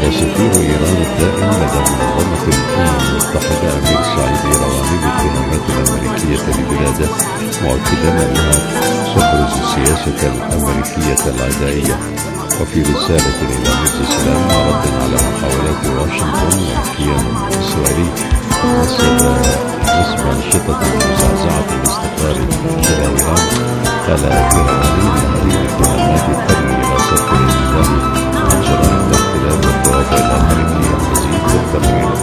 سفير إيران الدائم لدى منظمة الأمم المتحدة أمير سعيد إيرواني بالاتهامات الأمريكية لبلاده، مؤكدا أنها تبرز السياسة الأمريكية العدائية. وفي رسالة إلى مجلس الأمن رد على محاولات واشنطن والكيان الإسرائيلي نسب أنشطة مزعزعة الاستقرار شبه إيران، قال إيرواني أن هذه الاتهامات ترمي إلى صرف الانتباه عن جرائم الاحتلال والتواطؤ الأمريكي المزيد بالتمويل.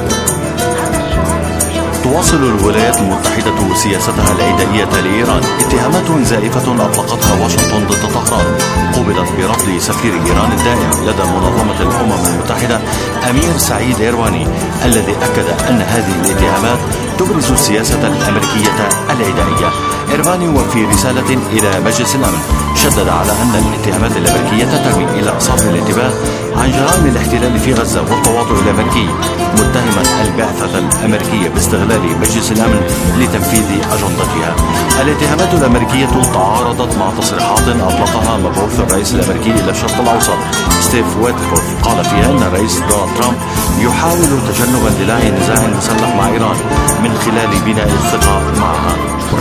تواصل الولايات المتحدة سياستها العدائية لإيران. اتهامات زائفة أطلقتها واشنطن ضد طهران قوبلت برفض سفير إيران الدائم لدى منظمة الأمم المتحدة أمير سعيد إيرواني، الذي أكد أن هذه الاتهامات تبرز السياسة الأمريكية العدائية. إيرواني وفي رسالة إلى مجلس الأمن شدد على أن الاتهامات الأمريكية ترمي إلى صرف الانتباه عن جرائم الاحتلال في غزة والتواطؤ الأمريكي، متهما البعثة الأمريكية باستغلال مجلس الأمن لتنفيذ أجندتها. الاتهامات الأمريكية تعارضت مع تصريحات أطلقها مبعوث الرئيس الأمريكي إلى الشرق الأوسط ستيف ويتكوف، قال فيها أن الرئيس دونالد ترامب يحاول تجنبا للاعي نزاع مسلح مع إيران من خلال بناء الثقة معها.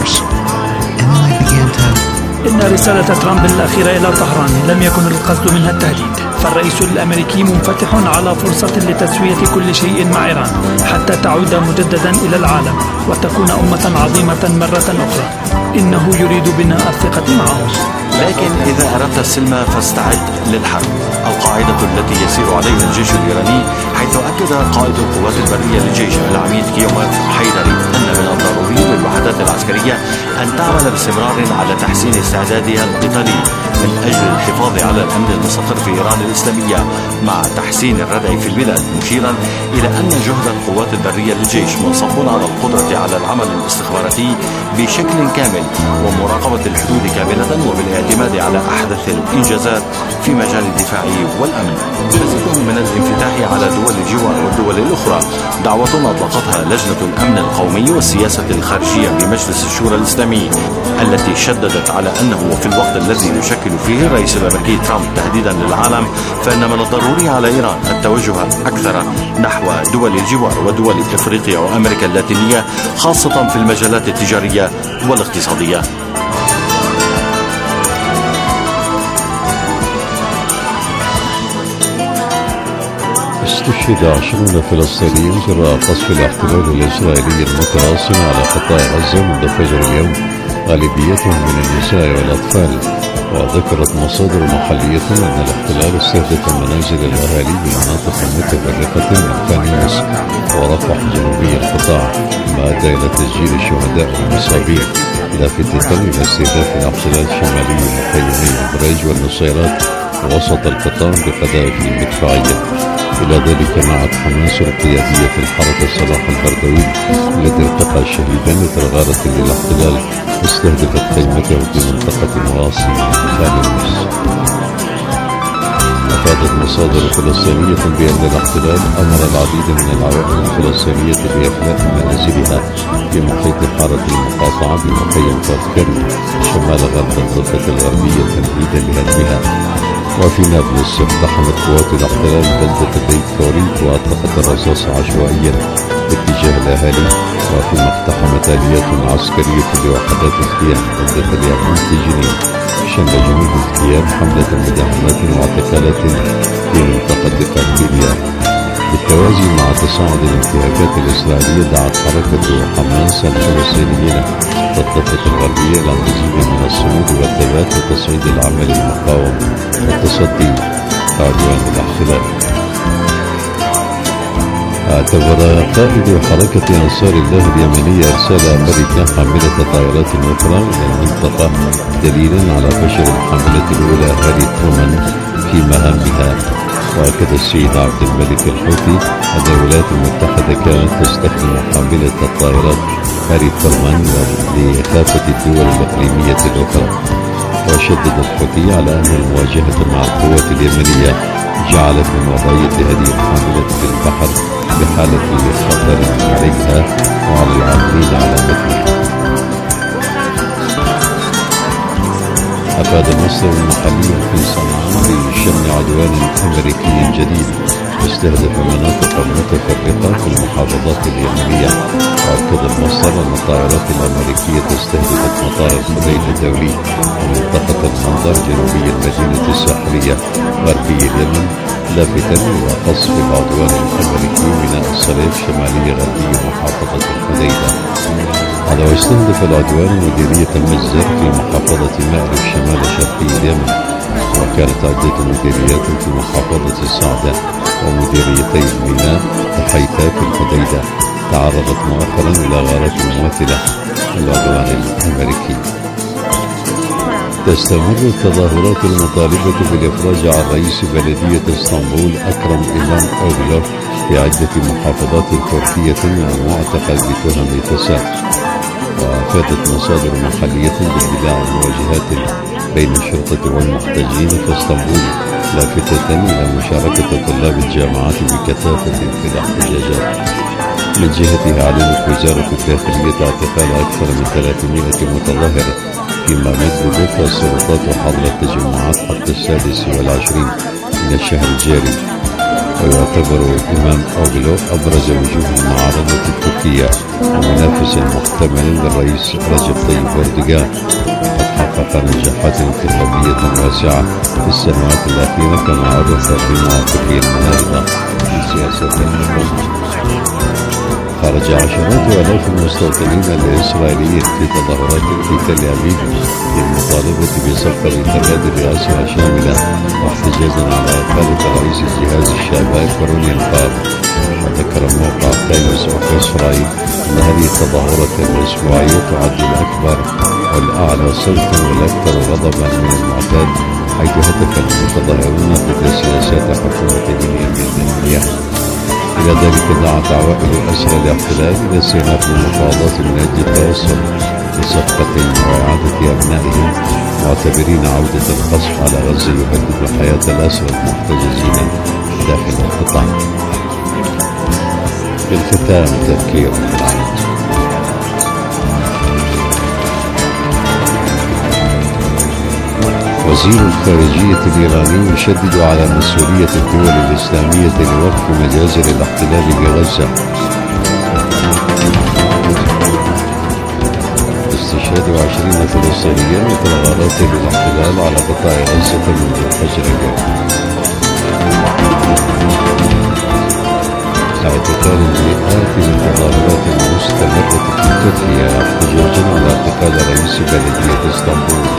إن رسالة ترامب الأخيرة إلى طهران لم يكن القصد منها التهديد، فالرئيس الأمريكي منفتح على فرصة لتسوية كل شيء مع إيران حتى تعود مجددا إلى العالم وتكون أمة عظيمة مرة أخرى. إنه يريد بناء الثقة معهم. لكن إذا أردت السلم فاستعد للحرب، القاعدة التي يسير عليها الجيش الإيراني، حيث أكد قائد القوات البرية للجيش العميد كيومات حيدري أن من الضروري للوحدات العسكرية أن تعمل باستمرار على تحسين استعدادها القتالي من أجل الحفاظ على الأمن المستقر في إيران الإسلامية مع تحسين الردع في البلاد، مشيرا إلى أن جهد القوات البرية للجيش منصب على القدرة على العمل الاستخباراتي بشكل كامل ومراقبة الحدود كاملة وبالاعتماد على أحدث الإنجازات في مجال الدفاع والأمن. مزيد من الانفتاح على دول الجوار والدول الأخرى، دعوة أطلقتها لجنة الأمن القومي والسياسة الخارجية بمجلس الشورى الإسلامي، التي شددت على أنه في الوقت الذي يشكل فيه الرئيس الأمريكي ترامب تهديدا للعالم، فإن من الضروري على إيران التوجه أكثر نحو دول الجوار ودول إفريقيا وأمريكا اللاتينية، خاصة في المجالات التجارية والاقتصادية. استشهد 20 فلسطينيا جراء قصف الاحتلال الإسرائيلي المتواصل على قطاع غزة منذ فجر اليوم، غالبيتهم من النساء والأطفال. وذكرت مصادر محلية أن الاحتلال استهدف منازل الأهالي بمناطق متفرقة من خان يونس ورفح جنوبي القطاع، ما أدى إلى تسجيل الشهداء والمصابين، لافتة إلى استهداف الاحتلال شمالي مخيمي البريج والنصيرات وسط القطاع بقذائف مدفعية. إلى ذلك نعت حماس القيادية في الحركة صلاح البردوي الذي ارتقى شهيدا إثر غارة للاحتلال استهدفت خيمته في منطقة مراسي خان يونس. أفادت مصادر فلسطينية بأن الاحتلال أمر العديد من العوائل الفلسطينية بإخلاء منازلها في محيط حارة المقاطعة بمخيم فاتكري شمال غرب الضفة الغربية تمهيدا لهدمها. وفي نابلس اقتحمت قوات الاحتلال بلدة بيت توريد وأطلقت الرصاص عشوائيا باتجاه الأهالي، وفيما اقتحمت آليات عسكرية لوحدات الكيان بلدة اليعقوب في جنين، شن جنود الكيان حملة مداهمات واعتقالات في منطقة كاربيليا. بالتوازي مع تصاعد الانتهاكات الإسرائيلية، دعت حركة حماس الفلسطينيين في الضفة الغربية إلى مزيد من الصمود والثبات وتصعيد العمل المقاوم والتصدي لعدوان الاحتلال. اعتبر قائد حركة أنصار الله اليمنية إرسال أمريكا حاملة طائرات أخرى إلى المنطقة دليلا على فشل الحاملة الأولى هاري ترومان في مهامها. وأكد السيد عبد الملك الحوثي أن الولايات المتحدة كانت تستخدم حاملة الطائرات هاري ترومان لإخافة الدول الإقليمية الأخرى. وشدد الحوثي على أن المواجهة مع القوات اليمنية جعلت من وضعية هذه الحاملة في البحر بحالة خطر عليها وعلى العاملين على متنها. أفاد المصدر المحلي في صنعاء بشن عدوان أمريكي جديد يستهدف مناطق متفرقة في المحافظات اليمنية. وأكد المصدر أن الطائرات الأمريكية استهدفت مطار الخديد الدولي ومنطقة المنظر جنوبي المدينة الساحلية غربي اليمن، لافتا إلى قصف العدوان الأمريكي ميناء الصليب شمالي غربي محافظة الحديدة. هذا واستهدف العدوان مديرية المجزر في محافظة مأرب شمال شرقي اليمن. وكانت عدة مديريات في محافظة السعدة ومديريتي الميناء وحيفا في الحديدة تعرضت مؤخرا إلى غارات مماثلة للعدوان الأمريكي. تستمر التظاهرات المطالبة بالإفراج عن رئيس بلدية اسطنبول أكرم إمام أوغلو في عدة محافظات تركية والمعتقل بتهم فساد. وافادت مصادر محلية باندلاع مواجهات بين الشرطة والمحتجين في اسطنبول، لافتة إلى مشاركة طلاب الجامعات بكثافة في الاحتجاجات. من جهتها أعلنت وزارة الداخلية اعتقال أكثر من 300 متظاهر، فيما مددت السلطات حظر التجمعات حتى 26 من الشهر الجاري. ويعتبر إمام أوغلو أبرز وجوه المعارضة التركية ومنافسا محتملا للرئيس رجب طيب أردوغان. قد حقق نجاحات انتخابية واسعة في السنوات الأخيرة كما عرف في موافقه المناهضة في سياسة الحكومة. خرج عشرات آلاف المستوطنين الإسرائيليين في تظاهرات في تل أبيب للمطالبة بصفقة تبادل أسرى شاملة واحتجاجا على إقالة رئيس الجهاز الشعبي كورونيل بار. وذكر موقع تايمز أوف إسرائيل أن هذه التظاهرات الأسبوعية تعد الأكبر والأعلى صوتا والأكثر غضبا من المعتاد، حيث هدف المتظاهرون ضد سياسات حكومة بنيامين نتنياهو. إلى ذلك دعت عوائل أسرى الاحتلال إلى استئناف المفاوضات من أجل التوصل لصفقة وإعادة أبنائهم، معتبرين عودة القصف على غزة يهدد حياة الأسرى المحتجزين داخل القطاع. في الختام تذكير بالعودة. وزير الخارجية الإيراني يشدد على مسؤولية الدول الإسلامية لوقف مجازر الاحتلال بغزة. استشهاد 20 فلسطينيا مثل غارات الاحتلال على قطاع غزة منذ الفجر اليوم. اعتقال المئات من التظاهرات المستمرة في تركيا احتجاجا على اعتقال رئيس بلدية اسطنبول.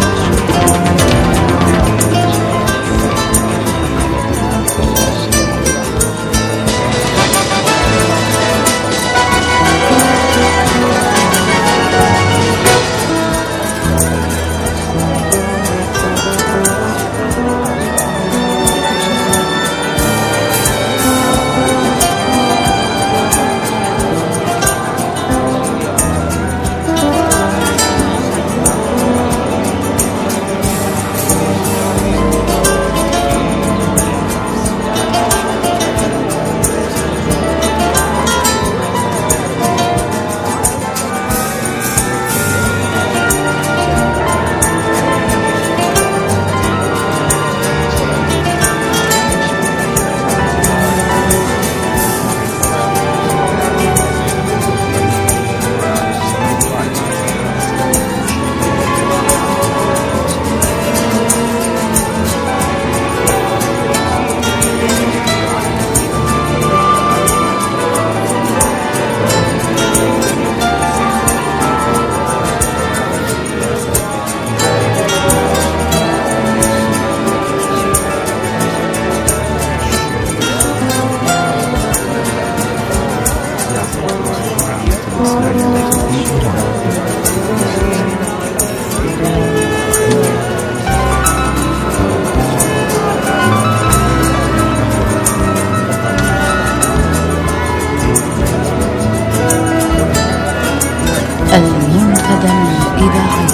المنتدى الإذاعي.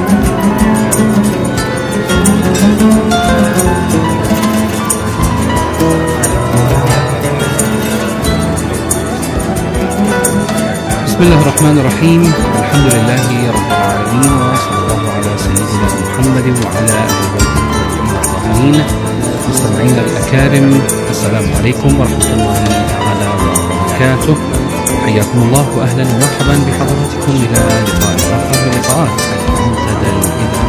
بسم الله الرحمن الرحيم، الحمد لله رب العالمين، وصلى الله على سيدنا محمد وعلى آله وصحبه الطاهرين. مستمعينا الأكارم، السلام عليكم ورحمة الله تعالى وبركاته. حياكم الله وأهلا ومرحبا بحضراتكم إلى لقاء آخر من لقاءات المنتدى الإذاعي.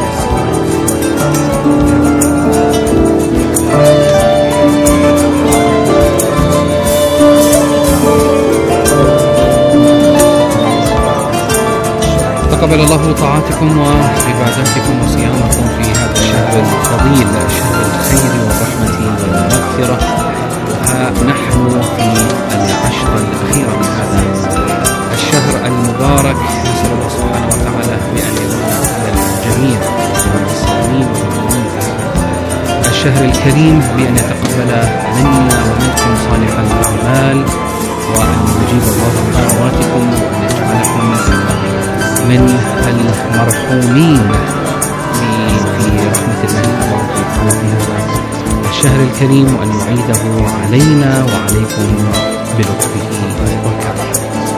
تقبل الله طاعاتكم وعباداتكم وصيامكم في هذا الشهر الفضيل، شهر الخير والرحمة والمغفرة. ونحن في العشر الأخيرة من هذا الشهر المبارك، نسأل الله سبحانه وتعالى بأن يمن على الجميع من المسلمين والمؤمنين في الشهر الكريم، بأن يتقبل منا ومنكم صالح الأعمال، وأن يجيب الله دعواتكم، وأن يجعلكم من المرحومين في رحمة الله وبركاته في هذا الشهر الكريم، وأن يعيده علينا وعليكم بلطفه وكرمه.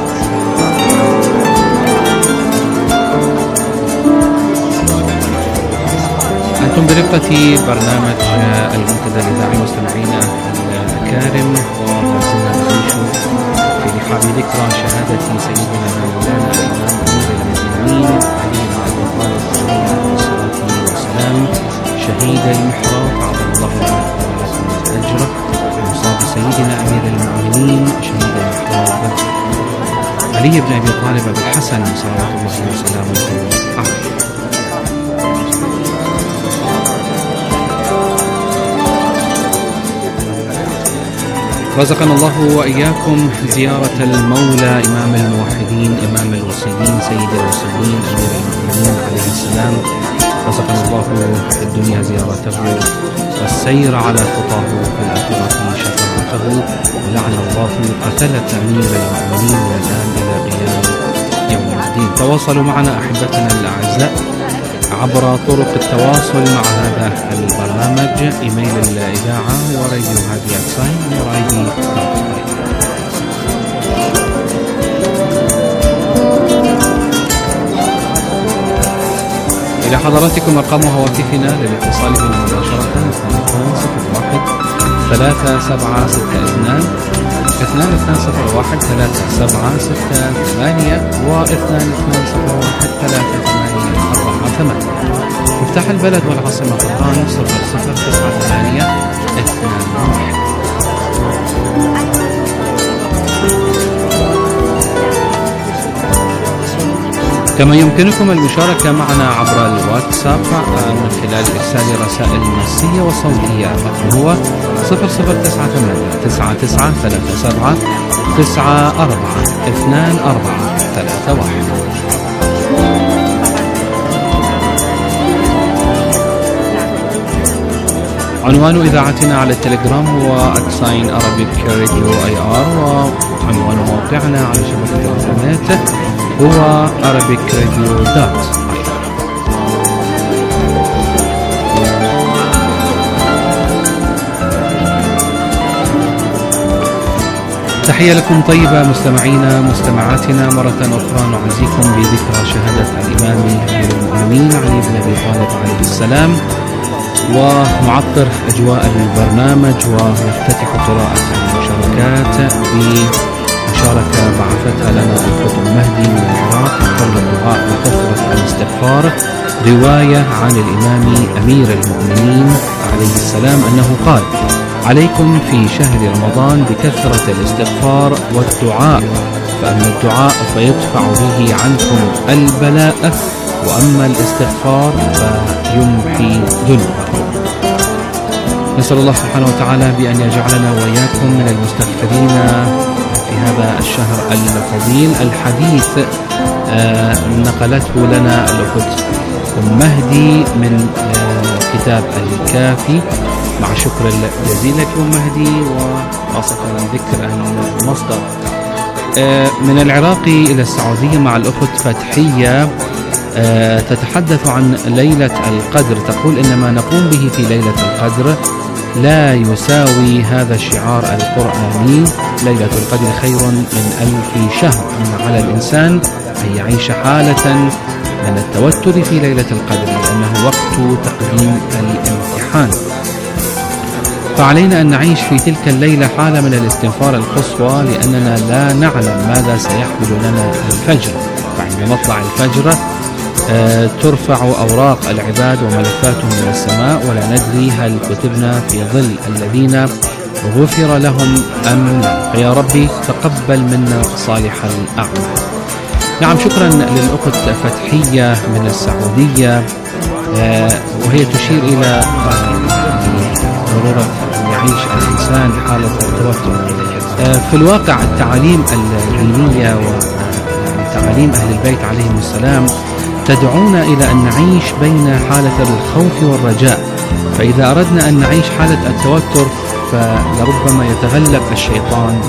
أنتم برفقة برنامج المنتدى الإذاعي مستمعينا الأكارم، وما زلنا نعيش في رحاب ذكرى شهادة سيدنا مولانا الإمام أمير المؤمنين علي بن أبي طالب عليه الصلاة والسلام، شهيد المحراب، عظم الله له أجره، ومصاب سيدنا أمير المؤمنين شهيد المحراب علي بن أبي طالب أبي الحسن صلوات الله وسلامه عليه. رزقنا الله وإياكم زيارة المولى إمام الموحدين إمام الوصيين سيد الوصيين أمير المؤمنين عليه السلام. رزقنا الله في الدنيا زيارته والسير على خطاه في الآخرة شفاعته، ولعن الله قتلة أمير المؤمنين من الآن إلى قيام يوم الدين. تواصلوا معنا أحبتنا الأعزاء عبر طرق التواصل مع هذا البرنامج: إيميل الإذاعة وراديو هادي أكساين وراديو إلى حضراتكم أرقام هواتفنا للاتصال بنا مباشرة 0201 3762 2201 3768 و 2201 3848. مفتاح البلد والعاصمة طهران 0098 21. كما يمكنكم المشاركة معنا عبر الواتساب من خلال إرسال رسائل نصية وصوتية. الرقم هو 0098 9937 94 24 31. عنوان إذاعتنا على التليجرام هو أكساين أرابيك راديو IR، وعنوان موقعنا على شبكة الإنترنت هو arabicradio.ir. تحية لكم طيبة مستمعينا مستمعاتنا، مرة أخرى نعزيكم بذكرى شهادة الإمام أمير المؤمنين علي بن أبي طالب عليه السلام، ونعطر أجواء البرنامج ونفتتح قراءة المشاركات بمشاركة بعثتها لنا الأخت مهدي من العراق حول الدعاء وكثرة الاستغفار. رواية عن الإمام أمير المؤمنين عليه السلام أنه قال: عليكم في شهر رمضان بكثرة الاستغفار والدعاء، فأما الدعاء فيدفع به عنكم البلاء، وأما الاستغفار فيمحي ذنوبكم. نسأل الله سبحانه وتعالى بأن يجعلنا وإياكم من المستغفرين في هذا الشهر الفضيل. الحديث نقلته لنا الأخت مهدي من كتاب الكافي، مع شكر الجزيل لك مهدي، وخاصة ذكر المصدر. من العراق إلى السعودية مع الأخت فتحية، تتحدث عن ليلة القدر. تقول: إن ما نقوم به في ليلة القدر لا يساوي هذا الشعار القرآني: ليلة القدر خير من 1000 شهر. إن على الإنسان أن يعيش حالة من التوتر في ليلة القدر، لأنه وقت تقديم الامتحان. فعلينا أن نعيش في تلك الليلة حالة من الاستنفار القصوى، لأننا لا نعلم ماذا سيحمل لنا الفجر. فعند مطلع الفجر ترفع أوراق العباد وملفاتهم من السماء، ولا ندري هل كتبنا في ظل الذين غفر لهم أم لا. فيا ربي تقبل منا صالح الأعمال. نعم، شكرا للأخت فتحية من السعودية، وهي تشير إلى ضرورة أن يعيش الإنسان حالة التوتر. في الواقع التعاليم الدينية وتعاليم أهل البيت عليهم السلام تدعونا إلى أن نعيش بين حالة الخوف والرجاء. فإذا أردنا أن نعيش حالة التوتر فلربما يتغلب الشيطان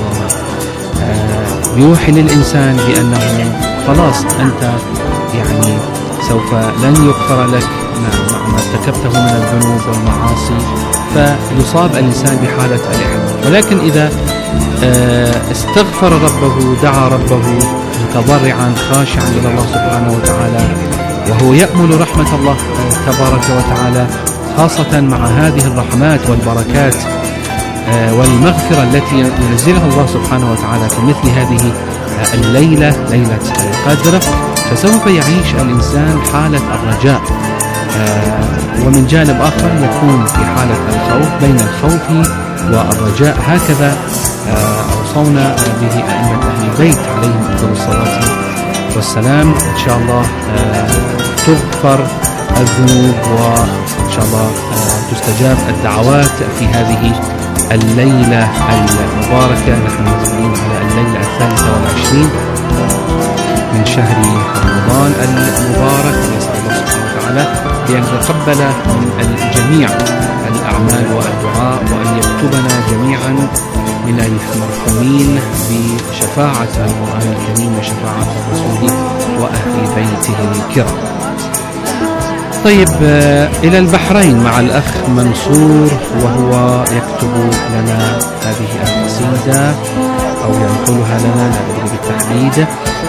ويوحي للإنسان بأنه خلاص أنت يعني سوف لن يغفر لك مع ما ارتكبته من الذنوب والمعاصي، فيصاب الإنسان بحالة الإحباط. ولكن إذا استغفر ربه، دعا ربه متضرعا خاشعا إلى الله سبحانه وتعالى، وهو يأمل رحمة الله تبارك وتعالى، خاصة مع هذه الرحمات والبركات والمغفرة التي ينزلها الله سبحانه وتعالى في مثل هذه الليلة، ليلة القدر، فسوف يعيش الإنسان حالة الرجاء. ومن جانب آخر يكون في حالة الخوف، بين الخوف والرجاء. هكذا أوصونا به أئمة أهل البيت عليهم أفضل الصلاة والسلام. إن شاء الله تغفر الذنوب، وإن شاء الله تستجاب الدعوات في هذه الليلة المباركة. نحن مقبلين على الليلة 23 من شهر رمضان المبارك. نسأل الله سبحانه وتعالى بأن يتقبل من الجميع الأعمال والدعاء، وأن يكتبنا جميعا من المرحومين بشفاعة القرآن الكريم وشفاعة الرسول وأهل بيته الكرام. طيب، إلى البحرين مع الأخ منصور، وهو يكتب لنا هذه القصيدة أو ينقلها لنا، لا أدري بالتحديد،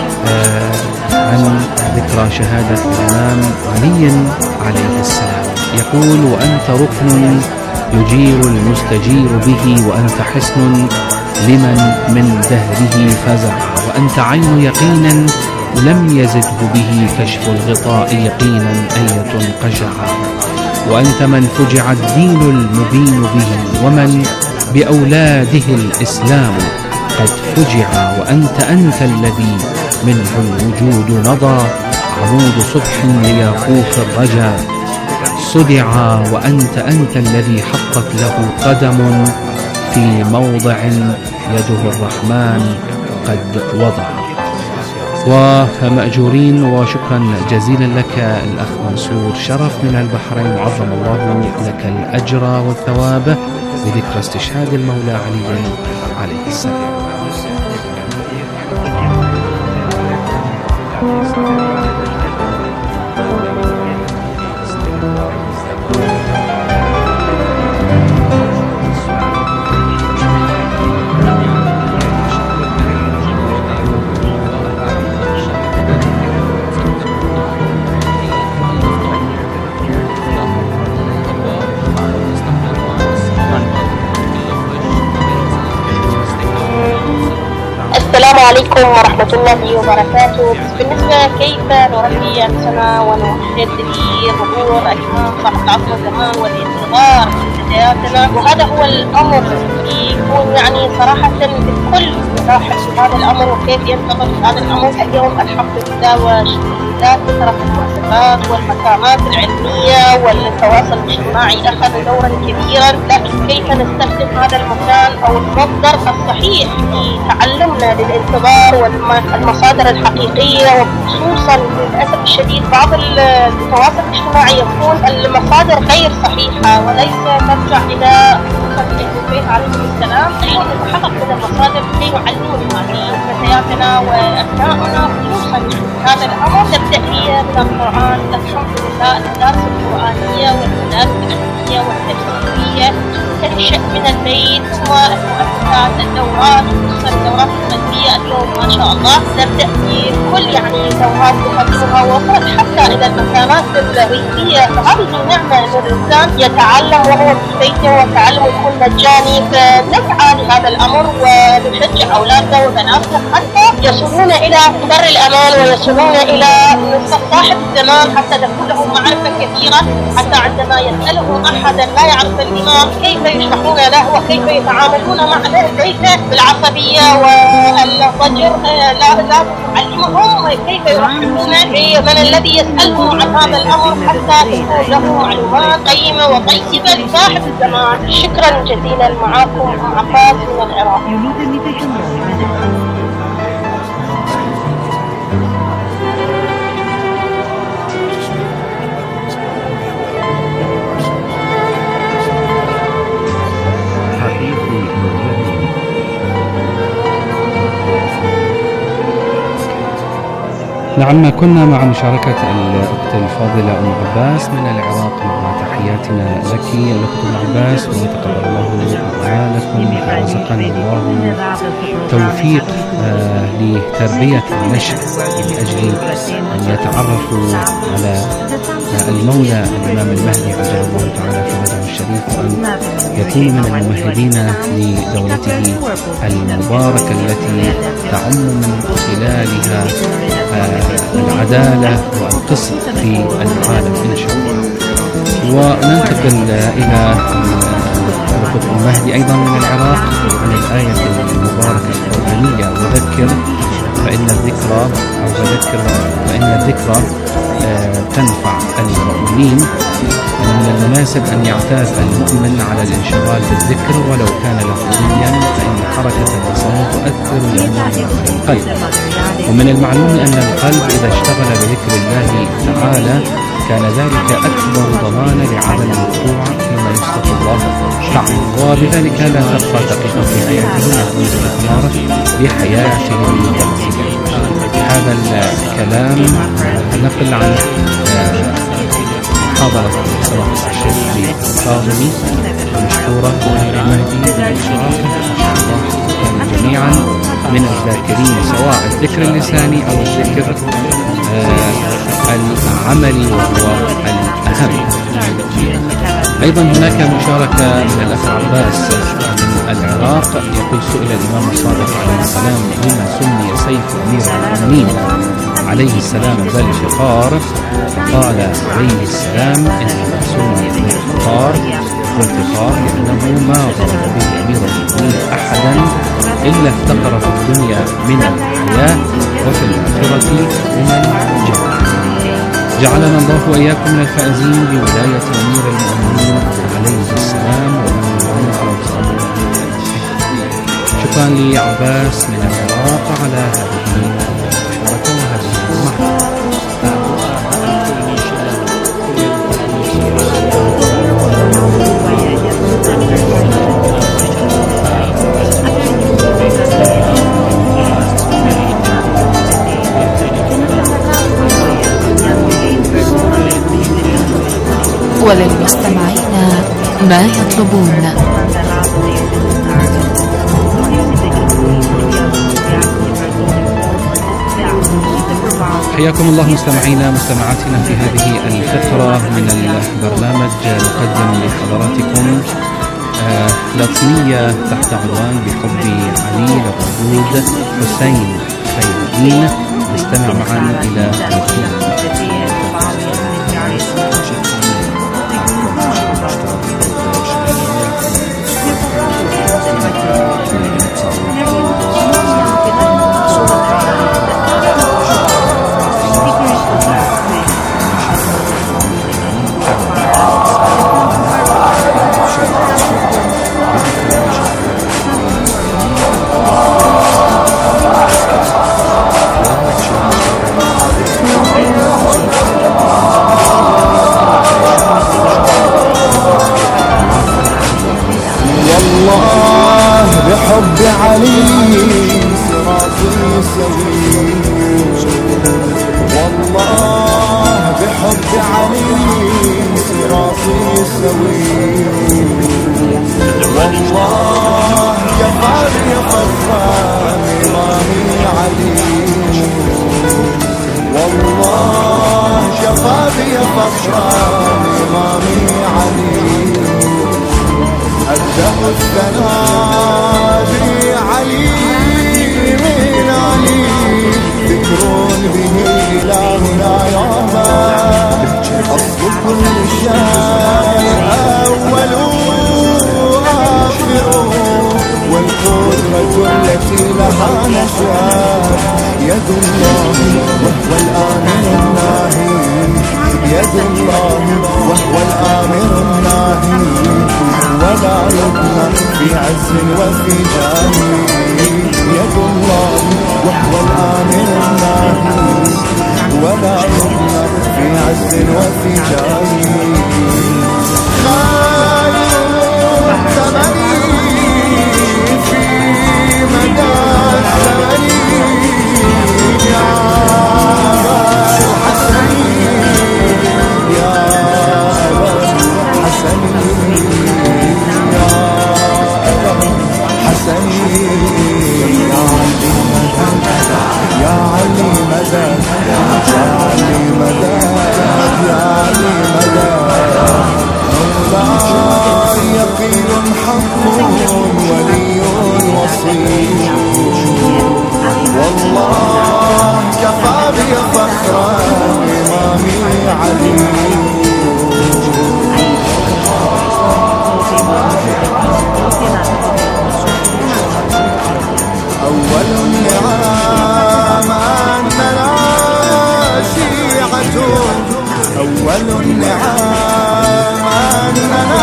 عن ذكرى شهادة الإمام علي عليه السلام. يقول: وأنت ركن يجير المستجير به، وأنت حصن لمن من دهره فزع، وأنت عين يقين لم يزده به كشف الغطاء يقينا أية قجعا، وأنت من فجع الدين المبين به، ومن بأولاده الإسلام قد فجع، وأنت الذي منه الوجود نضى، عمود صبح لياقوت الرجا صدعا، وأنت الذي حقت له قدم في موضع يده الرحمن قد وضع. ومأجورين، وشكرا جزيلا لك الأخ منصور، شرف من البحرين، وعظم الله لك الأجر والثواب بذكرى استشهاد المولى علي عليه السلام. السلام عليكم ورحمة الله وبركاته. بالنسبة كيف نربي أنفسنا ونوحد بظهور الإمام صاحب العصر والزمان والانتظار في حياتنا، وهذا هو الأمر يكون يعني صراحة الكل يلاحظ هذا الأمر وكيف ينتظر هذا الأمر. اليوم الحمد لله وشهادات كثرة المؤسسات والمقامات العلمية والتواصل الاجتماعي أخذ دورا كبيرا، لكن كيف نستخدم هذا المكان أو المصدر الصحيح في تعلمنا للانتظار والمصادر الحقيقية، وخصوصا للأسف الشديد بعض التواصل الاجتماعي يكون المصادر غير صحيحة وليس ترجع إلى البيت عليه السلام. اليوم نتحقق من المصادر كي نعلمنا في فتياتنا وأبنائنا خصوصا هذا الأمر تبدأ هي من القرآن. الحمد لله المدارس القرآنية والمدارس العلمية والتفسيرية تنشأ من البيت والمؤسسات الدورات الدورات الفنية اليوم ما شاء الله نبدأ في كل دورات تقدمها وصلت حتى إلى المكانات الرئيسية. فهذه نعمة أن الإنسان يتعلم وهو في بيته والتعلم يكون مجاني. فنسعى لهذا الأمر ونشجع أولادنا وبناتنا حتى يصلون إلى بر الأمان ويصلون إلى صاحب الزمان حتى تكون لهم معرفة كثيرة، حتى عندما يسألهم أحدا لا يعرف الإمام كيف يشرحون له وكيف يتعاملون معه، ليس بالعصبية والضجر، لا تعلمهم كيف يرحبون من الذي يسألهم عن هذا الأمر حتى تكون له معلومات قيمة وطيبة لصاحب الزمان. شكرا جزيلا. معكم عباس من العراق. نعم، كنا مع مشاركة الأخت الفاضلة أم عباس من العراق مع تحياتنا لك الأخت أم عباس، وتقبل الله أعمالكم ورزقنا الله توفيق لتربية النشء من أجل أن يتعرفوا على المولى الإمام المهدي عجل الله تعالى في وجهه الشريف، وأن يكونوا من الممهدين لدولته المباركة التي تعم من خلالها العدالة والقسط في العالم إن شاء الله. وننتقل إلى الأخت المهدي أيضا من العراق عن الآية المباركة القرآنية: وذكر فإن الذكرى تنفع المؤمنين. ومن المناسب أن يعتاد المؤمن على الانشغال بالذكر ولو كان لفظيا، فإن حركة اللسان تؤثر يوما في القلب. ومن المعلوم أن القلب إذا اشتغل بذكر الله تعالى كان ذلك أكبر ضمانة لعدم الوقوع فيما يسخط الله تعالى، وبذلك لا تبقى دقيقة في حياته يكون استثمار لحياته الداخلية. هذا الكلام نقل عن محاضرة سماحة الشيخ علي الكاظمي المشهورة المهدي بالإشراف. ما شاء الله جميعا من الذاكرين، سواء الذكر اللساني أو الذكر العملي وهو الأهم. أيضا هناك مشاركة من الأخ عباس من العراق، يقول: سئل الإمام الصادق عليه السلام لما سمي سيف أمير المؤمنين عليه السلام ذا الفقار، فقال عليه السلام: إنما سمي بالفقار لأنه ما ضرب به أمير المؤمنين أحدا إلا افتقر في الدنيا من الحياة وفي الآخرة من الجنة. جعلنا الله وإياكم من الفائزين بولاية أمير المؤمنين عليه السلام ومن شكرا لعباس من العراق على هذه المشاركة وهذه المحطة. وللمستمعين ما يطلبون. حياكم الله مستمعينا مستمعاتنا في هذه الفقرة من البرنامج. نقدم لحضراتكم لطمية تحت عنوان بحب علي للردود حسين خير الدين. نستمع معا إلى بحب علي صراطي سوي بعلي صراطي سوي. والله كفى بي فخران إمامي علي. والله كفى بي فخران إمامي علي. أبدأ الثناء بعلي من علي. ذكر به إلهنا يوما أصل كل شيء أول آخر. والقدرة التي لها نشأة يد الله وهو الآمر الناهي. يد الله وهو الآمر الناهي. ولا يظهر في عز وفي جاه. يد الله وهو الآمر الناهي. ولا يظهر في عز وفي جاه. خير ثمني في مدى الثمن يا الحسن يا الحسن يا الحسن يا علي مدد يا علي مدد يا علي مدد. مولاي يقين حق ولي وصي. والله كفى بي فخرا إمامي علي. أول النعام أننا شيعة. أول النعام أننا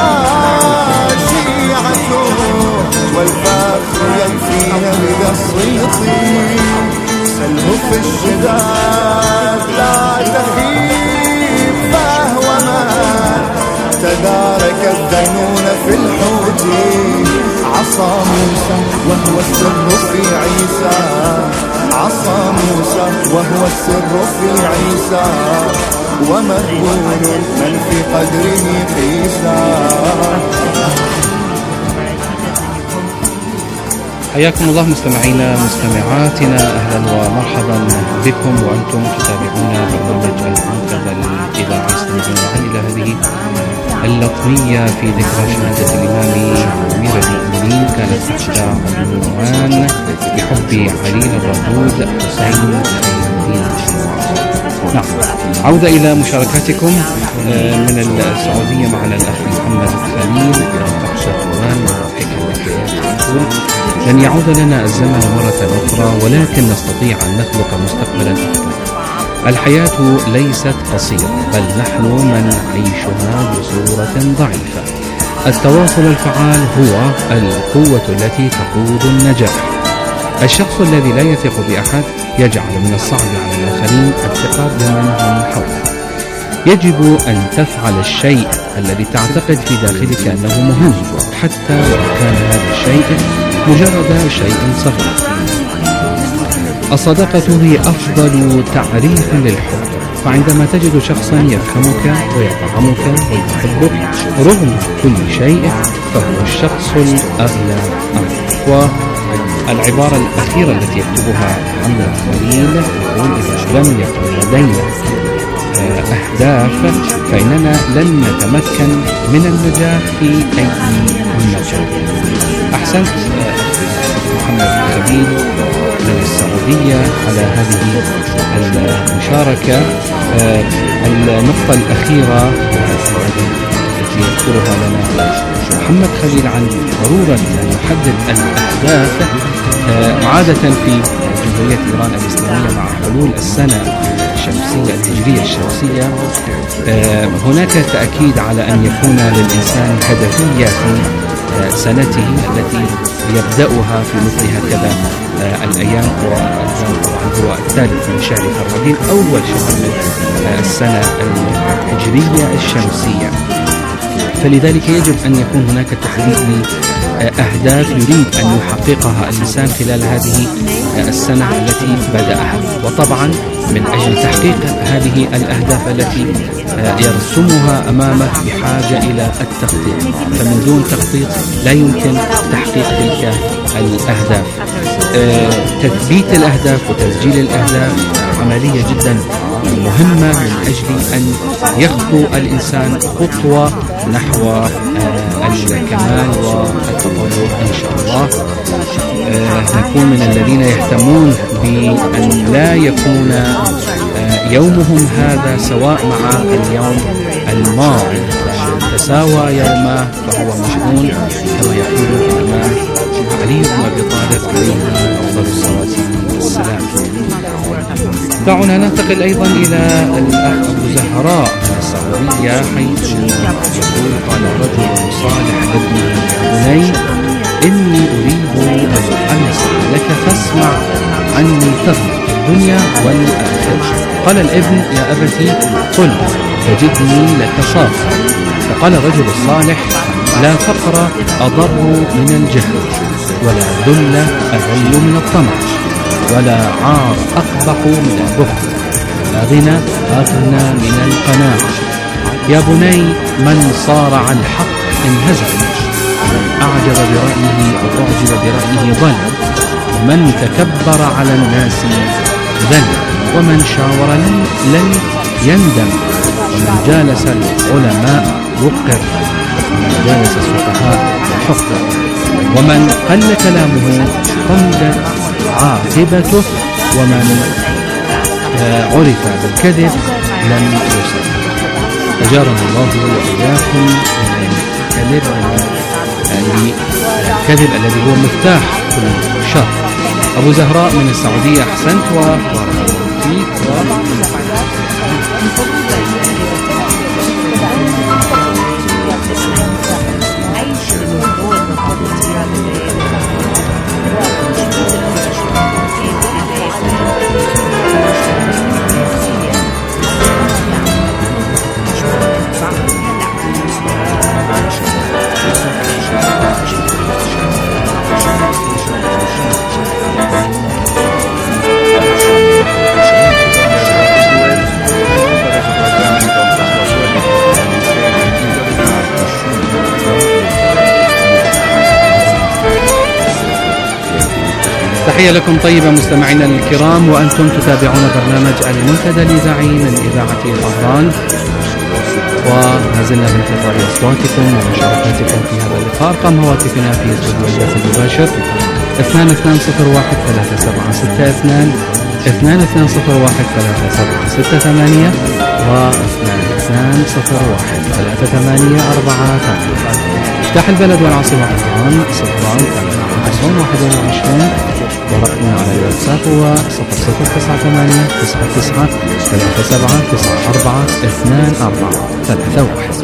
شيعة. والفخر ينفينا بذا الصيط. سله في الشداد لا تخيب فهو ما تدارك الذنون في الحوت. عصا موسى وهو السر في عيسى. عصا موسى وهو السر في عيسى. ومذهول من في قدره قيسا. حياكم الله مستمعينا مستمعاتنا، أهلا ومرحبا بكم وأنتم تتابعون برنامج المنتدى الإذاعي. استمعون إلى هذه اللطمية في ذكرى شهادة الإمام أمير المؤمنين كانت تحت عنوان بحب علي الردود حسين الدين. نعم، عودة إلى مشاركاتكم من السعودية. معنا الأخ محمد خليل تحت عنوان حكم الحياة. لن يعود لنا الزمن مرة أخرى، ولكن نستطيع أن نخلق مستقبلا أفضل. الحياة ليست قصيرة، بل نحن من نعيشها بصورة ضعيفة. التواصل الفعال هو القوة التي تقود النجاح. الشخص الذي لا يثق بأحد يجعل من الصعب على الآخرين الثقة بمن هم حوله. يجب أن تفعل الشيء الذي تعتقد في داخلك أنه مهم، حتى لو كان هذا الشيء مجرد شيء صغير. الصداقة هي أفضل تعريف للحب، فعندما تجد شخصا يفهمك ويفهمك ويحبك رغم كل شيء فهو الشخص الأغلى أمرك. والعبارة الأخيرة التي يكتبها محمد خليل يقول: إذا لم يكن لدينا أهداف فإننا لن نتمكن من النجاح في أي مجال. أحسنت محمد خليل من السعودية على هذه المشاركة. النقطة الأخيرة التي يذكرها لنا محمد خليل عن ضرورة أن نحدد الأهداف. عادة في جمهورية إيران الإسلامية مع حلول السنة الشمسية الهجرية الشمسية هناك تأكيد على أن يكون للإنسان هدفية في سنته التي يبدأها في مثل هكذا الأيام. هو الثالث من شهر فروردين، أول شهر من السنة الهجرية الشمسية، فلذلك يجب أن يكون هناك تحديد أهداف يريد أن يحققها الإنسان خلال هذه السنة التي بدأها. وطبعا من أجل تحقيق هذه الأهداف التي يرسمها أمامه بحاجة إلى التخطيط، فمن دون تخطيط لا يمكن تحقيق تلك الأهداف. تثبيت الأهداف وتسجيل الأهداف عملية جدا مهمة من أجل أن يخطو الإنسان خطوة نحو الكمال والتطور إن شاء الله. نكون من الذين يهتمون بأن لا يكون يومهم هذا سواء مع اليوم الماضي، تساوى يومه فهو مشؤون، كما يقول الإمام علي بن أبي طالب عليه أفضل الصلاة والسلام. دعونا ننتقل أيضا إلى الأخ أبو زهراء من السعودية، حيث يقول: قال رجل صالح لابنه: يا بني إني أريد أن أسمع لك فاسمع عني تغنى الدنيا والآخرة. قال الابن: يا أبتي قل تجدني لك صافا. فقال الرجل الصالح: لا فقر أضر من الجهل، ولا ذل أذل من الطمع، ولا عار أقبح من البخل، ولا غنى أغنى من القناعة. يا بني من صارع الحق انهزم، ومن أعجب برأيه أو أعجب برأيه ضل، ومن تكبر على الناس ذل، ومن شاور لن يندم، ومن جالس العلماء وقر، ومن جالس السفهاء حقر، ومن قل كلامه قلت عاقبته، ومن عرف بالكذب لم يصب. أجارنا الله وإياكم من الكذب الذي هو مفتاح كل شر. أبو زهراء من السعودية، أحسنت وبارك الله فيك. تحية لكم طيبة مستمعينا الكرام، وأنتم تتابعون برنامج المنتدى الإذاعي من إذاعة طهران، وما زلنا بانتظار أصواتكم ومشاركاتكم في هذا اللقاء. أرقام هواتفنا في استوديو البث المباشر 22013762 22013768 و 22013843. مفتاح البلد والعاصمة طهران 05821، ورقمنا على الواتساب هو 00983997942431.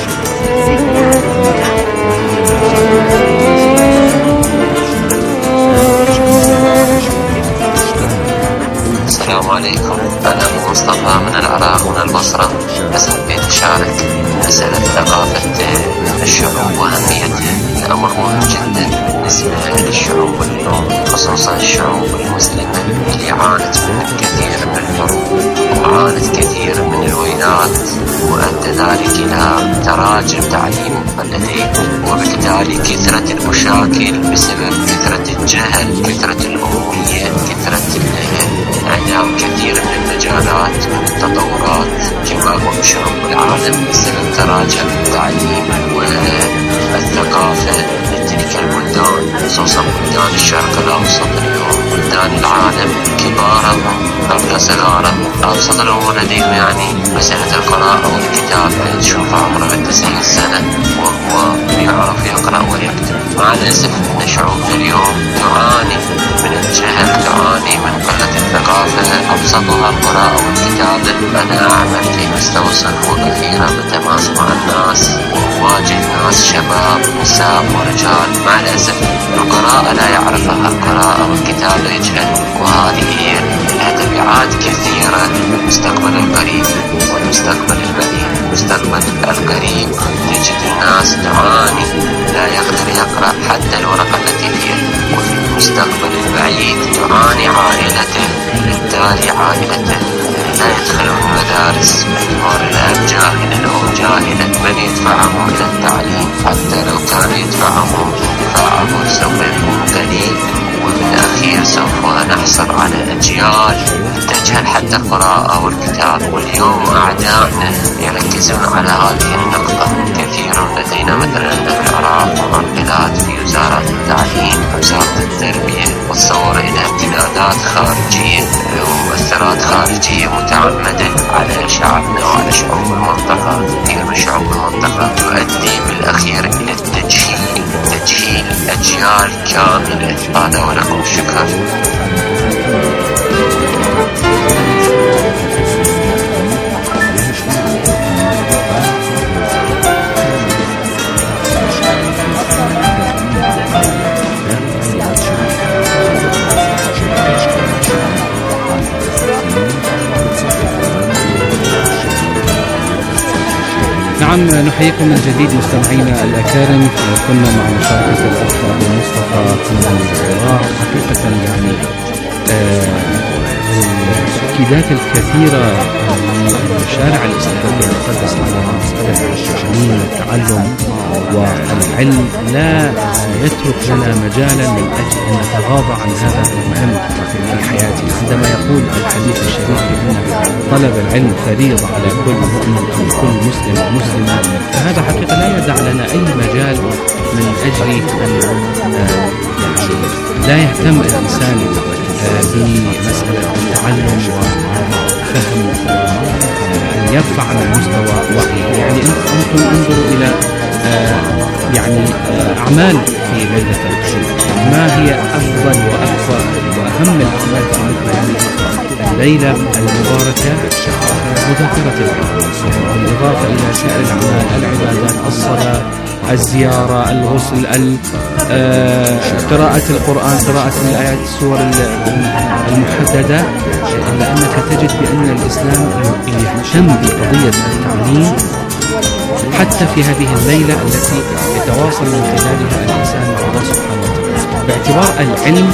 السلام عليكم، أنا أبو مصطفى من العراق من البصرة، بس حبيت أشارك مسألة ثقافة الشعوب وأهميتها. الأمر مهم جدا بالنسبة للشعوب اليوم، خصوصا الشعوب المسلمة اللي عانت من كثير من الحروب وعانت كثير من الويلات، وأدى ذلك إلى تراجع تعليم بلدين، وبالتالي كثرة المشاكل بسبب كثرة الجهل، كثرة الأمية، كثرة انعدام كثير من المجالات والتطورات كما هو بشعوب العالم بسبب تراجع التعليم والثقافة لتلك البلدان، خصوصا بلدان الشرق الأوسط اليوم، بلدان العالم كبارهم قبل صغارهم. أبسط الأمور لديهم يعني مسألة القراءة والكتابة، تشوف عمره 90 سنة وهو يعرف يقرأ ويكتب. مع الأسف أن شعوبنا اليوم تعاني من الجهل، تعاني من قلة الثقافة، أبسطها القراءة والكتابة. أنا أعمل في مستوى الصفوة كثيرة بالتماس مع الناس، وأواجه ناس شباب نساء ورجال مع الأسف القراءة لا يعرفها، القراءة والكتابة يجهل، وهذه هي لها تبعات كثيرة في المستقبل القريب والمستقبل البعيد. المستقبل القريب تجد الناس تعاني، لا يقدر يقرأ حتى الورقة التي في يده. وفي المستقبل البعيد تعاني عائلته، بالتالي عائلته لا يدخلون المدارس باعتبار الأب جاهلا أو جاهلا من يدفعهم إلى التعليم، حتى لو كان يدفعهم دفاعه سوف يكون قليل، وبالأخير سوف نحصل على أجيال تجهل حتى القراءة والكتاب. واليوم أعدائنا يركزون على هذه النقطة. كثير لدينا مثلا في العراق معطلات في وزارة التعليم ووزارة التربية، وتصور إلى امتدادات خارجية ومؤثرات خارجية متعمدة على شعبنا وعلى شعوب المنطقة. كثير من شعوب المنطقة يؤدي بالأخير إلى تجهيل أجيال كاملة. هذا ولكم الشكر. نعم، نحييكم من جديد مستمعينا الأكارم. كنا مع مشاركة الأخ أبو مصطفى من العراق. حقيقة يعني التأكيدات الكثيرة للشارع الإسلامي المقدس على مسألة التعليم والتعلم والعلم لا يترك لنا مجالا من أجل أن نتغاضى عن هذا المهم في حياتنا. عندما يقول الحديث الشريف بأن طلب العلم فريضة على كل مؤمن أو كل مسلم ومسلمة، فهذا حقيقة لا يدع لنا أي مجال من أجل أن لا يهتم الإنسان بمسألة التعلم وفهم أن يرفع من مستوى وعيه. يعني أنتم انظروا إلى أعمال في ليلة القدر. ما هي أفضل وأكبر وأهم الأعمال في مثل هذه الليلة المباركة؟ مذاكرة العلم، بالإضافة إلى سائر الأعمال، العبادات، الصلاة، الزيارة، الغسل، قراءة القرآن، قراءة الآيات، السور المحددة. إلا أنك تجد بأن الإسلام يهتم بقضية التعليم حتى في هذه الليلة التي يتواصل من خلالها الإنسان مع الله سبحانه وتعالى، باعتبار العلم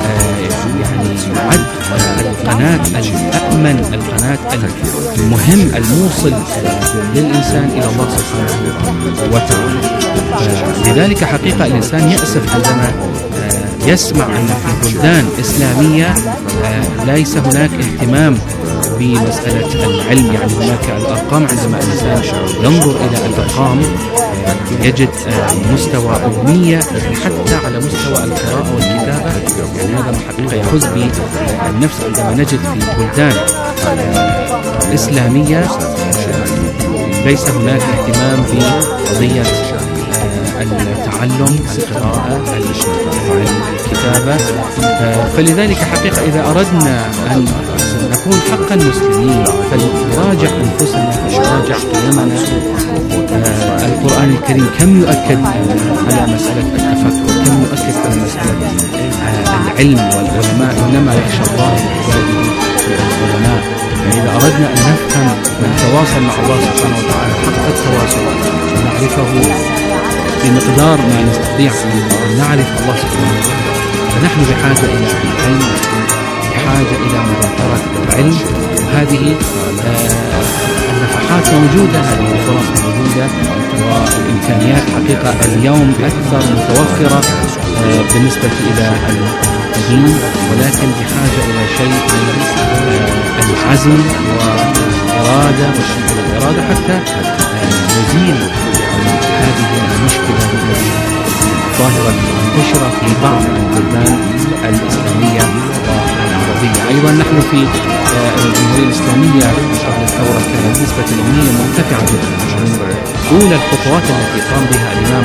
يعد القناة الأأمن، القناة المهم الموصل للإنسان إلى الله سبحانه وتعالى. لذلك حقيقة الإنسان يأسف عندما يسمع أن في بلدان إسلامية ليس هناك اهتمام بمسألة العلم. يعني هناك الأرقام، عندما الإنسان ينظر إلى الأرقام يجد مستوى أمية حتى على مستوى القراءة والكتابة. يعني هذا حقيقة يحز بالنفس عندما نجد في بلدان إسلامية ليس هناك اهتمام بقضية التعلم، القراءة، الكتابة. فلذلك حقيقة إذا أردنا أن نكون حقا مسلمين فلنراجع أنفسنا، نراجع قيمنا. القرآن الكريم كم يؤكد على مسألة التفكر، كم يؤكد على مسألة العلم، والعلماء إنما يخشى الله العلماء. فإذا أردنا أن نفهم ونتواصل مع الله سبحانه وتعالى حق التواصل ونعرفه بمقدار ما نستطيع أن نعرف الله سبحانه وتعالى، فنحن بحاجة إلى العلم، بحاجة إلى مذاكرة العلم. وهذه النفحات موجودة، هذه الفرص موجودة، والإمكانيات حقيقة اليوم أكثر متوفرة بالنسبة إلى الدين، ولكن بحاجة إلى شيء من العزم والإرادة والإرادة حتى نزيل هذه المشكلة التي ظاهرة منتشرة في بعض البلدان الإسلامية والعربية. أيضا نحن في الجمهورية الإسلامية قبل الثورة كانت نسبة الأمية مرتفعة جدا. أولى الخطوات التي قام بها الإمام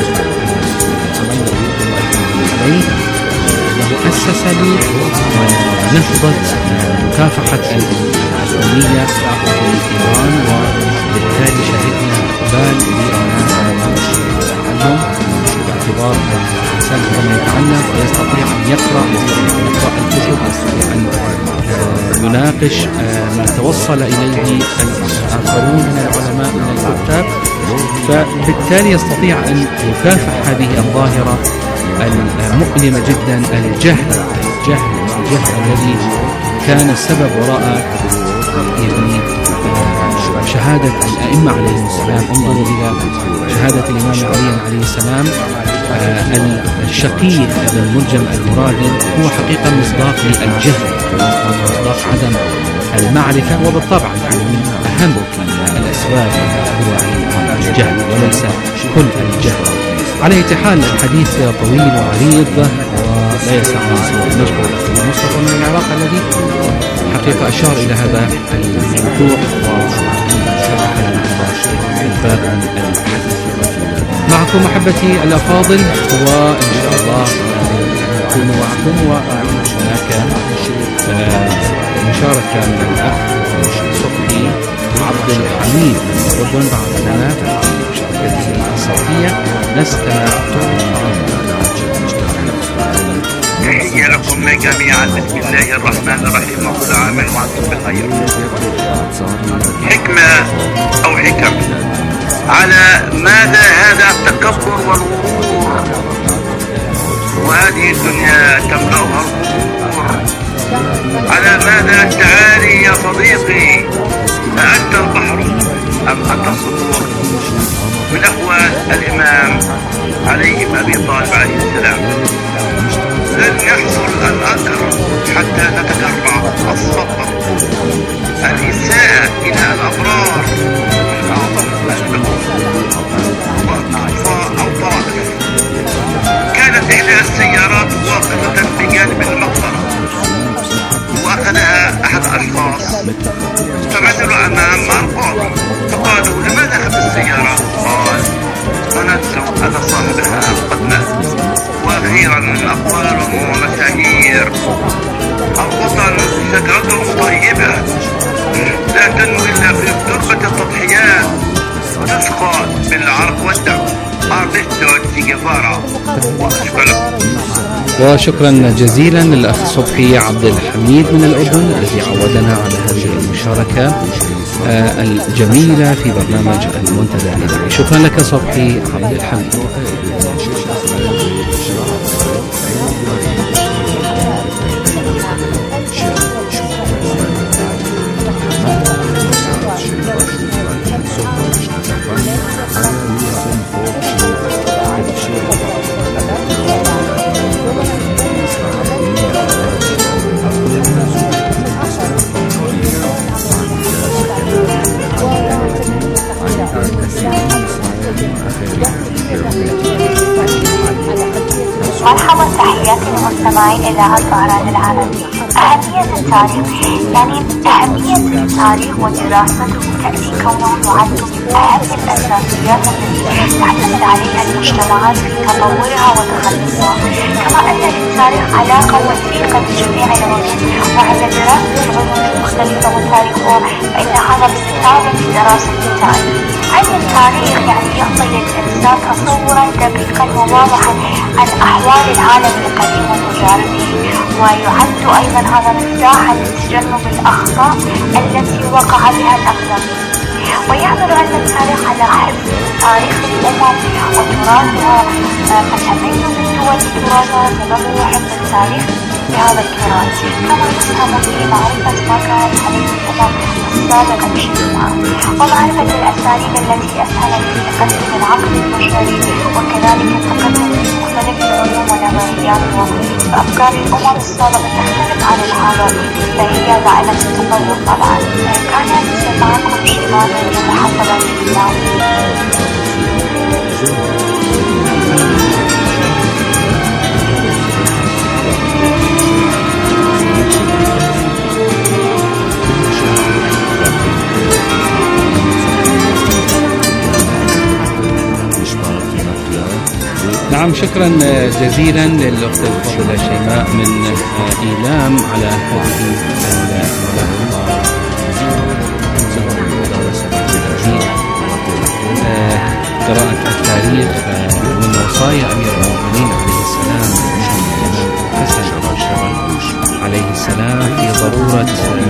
أسس لنهضة مكافحة الأمية في إيران، وبالتالي شهدنا إقبال للناس على التعلم باعتبار الإنسان عندما يتعلم ويستطيع أن يقرأ، يستطيع أن يقرأ الكتب، يستطيع أن يناقش ما توصل إليه الآخرون من العلماء من الكتاب، فبالتالي يستطيع أن يكافح هذه الظاهرة المؤلمة جدا، الجهل الذي كان السبب وراء يعني شهادة الأئمة عليهم السلام. انظروا إلى شهادة الإمام علي عليه السلام، الشقي الملجم المرادي هو حقيقة مصداق للجهل، مصداق عدم المعرفة، وبالطبع من أهم الأسباب هو الجهل وليس كل الجهل. على أي حال الحديث طويل وعريض ولا يسعنا سوى نشكر الأخوة مصطفى من العراق الذي حقيقة أشار إلى هذا الموضوع وفتح الباب عن الحديث. معكم أحبتي الأفاضل، وإن شاء الله نكون معكم. وهناك مشاركة من الأخ صبحي عبد الحميد من الأردن بعد لنا مشاركته الصوتية، نستمع. تحية لكم جميعا، بسم الله الرحمن الرحيم، وكل عام وانتم بخير. حكمة أو حكم على ماذا هذا التكبر والغرور، وهذه الدنيا تملأها الغرور. على ماذا التعالي يا صديقي؟ أأنت البحر أم أنت الصخور؟ من أخوان الإمام علي بن أبي طالب عليه السلام. لن يحصل الأجر حتى نتجرع الصبر. الإساءة إلى الأبرار من أعظم الأسباب وأقصى الطرائف. كانت إحدى السيارات واقفة بجانب المقبرة، وأخذها أحد الأشخاص، فعثروا أمام القاضي فقالوا: لماذا أخذت السيارة؟ قال: ظننت أن صاحبها قد مات. وأخيرا أقوال ومشاهير: الوطن شجرة طيبة لا تنمو إلا في تربة التضحيات وتسقى بالعرق والدم. وشكرا جزيلا للأخ صبحي عبد الحميد من الأردن الذي عودنا على هذه المشاركة الجميلة في برنامج المنتدى الإذاعي. شكرا لك صبحي عبد الحميد. مرحبا، تحياتي لمستمعين إذاعة طهران العالمية. أهمية التاريخ، يعني أهمية التاريخ ودراسته تأتي كونه يعد من أهم الأساسيات التي تعتمد عليها المجتمعات في تطورها وتخلصها. كما أن للتاريخ علاقة وثيقة بجميع العلوم، وعند دراسة العلوم المختلفة وتاريخها فإن هذا بالتالي في دراسة التاريخ. علم التاريخ يعني يعطي للإنسان تصورا دقيقا وواضحا عن أحوال العالم القديم وتجاربه، ويعد أيضا هذا مفتاحا لتجنب الأخطاء التي وقع بها الأقدمين. ويعمل علم التاريخ على حفظ تاريخ الأمم وتراثها، فتميز الدول بتراثها سبب حفظ التاريخ بهذا التراث، كما يسهم في معرفة ما كانت عليه الأمم السابقة بشكلها، ومعرفة الأساليب التي أسهلت في تقدم العقل البشري، وكذلك التقدم في مختلف العلوم والنظريات. فأفكار الأمم السابقة تختلف عن الحاضر، فهي دائمة التطور طبعا. كانت معكم شيماء محفظة الإسلام. نعم، شكرا جزيلا للأخت الفاضلة شيماء من إيلام على هذه قراءة التاريخ من وصايا أمير المؤمنين عليه السلام الإمام الحسن عليه السلام في ضرورة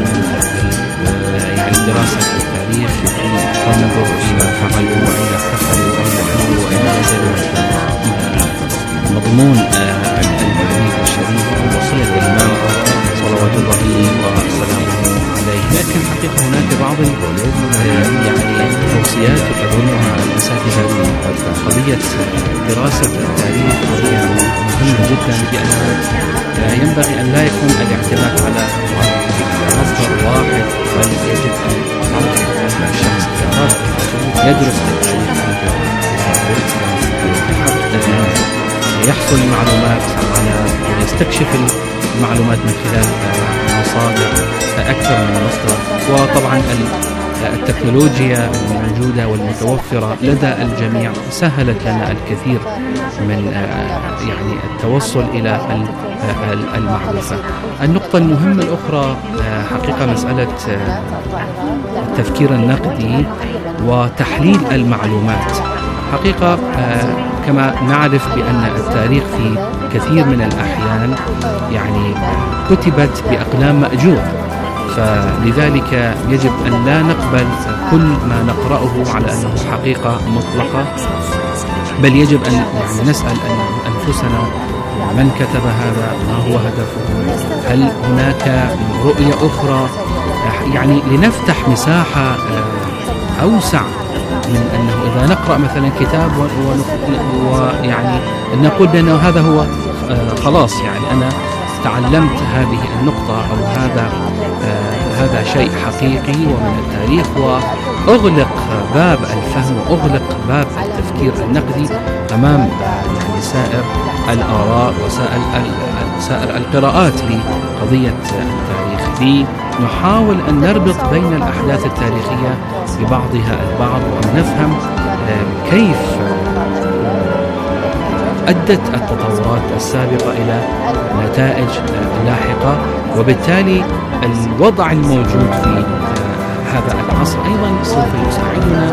يعني دراسة التاريخ وننظر إلى فعلوا وإلى فعلوا وإلى حلوا وإلى نزلوا مضمون الحديث الشريف وصلة الإمام صلوات الله وسلامه عليه. لكن حقيقة هناك بعض يعني توصيات يقدمونها الأساتذة قضية دراسة التاريخ قضية مهمة جدا، لأنها ينبغي أن لا يكون الاعتماد على مصدر واحد، بل يجب أن الشخص يدرس يحصل معلومات على يستكشف المعلومات من خلال مصادر أكثر من مصدر. وطبعا التكنولوجيا الموجودة والمتوفرة لدى الجميع سهلت لنا الكثير من يعني التوصل إلى المعرفة. النقطة المهمة الأخرى حقيقة مسألة التفكير النقدي وتحليل المعلومات. حقيقة كما نعرف بأن التاريخ في كثير من الأحيان يعني كتبت بأقلام مأجور، فلذلك يجب أن لا نقبل كل ما نقرأه على أنه حقيقة مطلقة، بل يجب أن يعني نسأل أنفسنا من كتب هذا، ما هو هدفه، هل هناك رؤية أخرى، يعني لنفتح مساحة أوسع من أنه إذا نقرأ مثلا كتاب ويعني نقول بأنه هذا هو خلاص، يعني أنا تعلمت هذه النقطة أو هذا شيء حقيقي ومن التاريخ، وأغلق باب الفهم وأغلق باب التفكير النقدي أمام يعني سائر الآراء وسائر القراءات لقضية التاريخ، لنحاول أن نربط بين الأحداث التاريخية ببعضها البعض وأن نفهم كيف أدت التطورات السابقة إلى نتائج لاحقة، وبالتالي الوضع الموجود في هذا العصر أيضا سوف يساعدنا